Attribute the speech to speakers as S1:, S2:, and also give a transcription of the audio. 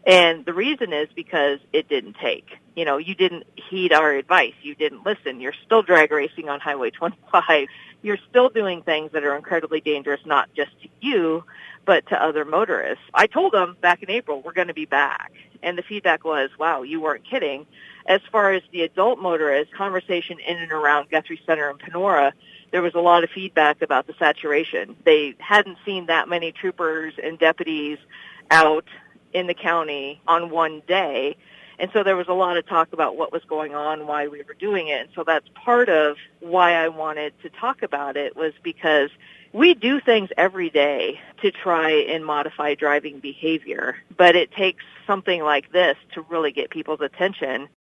S1: And the reason is because it didn't take. You didn't heed our advice. You didn't listen. You're still drag racing on Highway 25. You're still doing things that are incredibly dangerous, not just to you, but to other motorists. I told them back in April, we're going to be back. And the feedback was, wow, you weren't kidding. As far as the adult motorist conversation in and around Guthrie Center and Panora, there was a lot of feedback about the saturation. They hadn't seen that many troopers and deputies out in the county on one day. And so there was a lot of talk about what was going on, why we were doing it. And so that's part of why I wanted to talk about it, was because we do things every day to try and modify driving behavior, but it takes something like this to really get people's attention.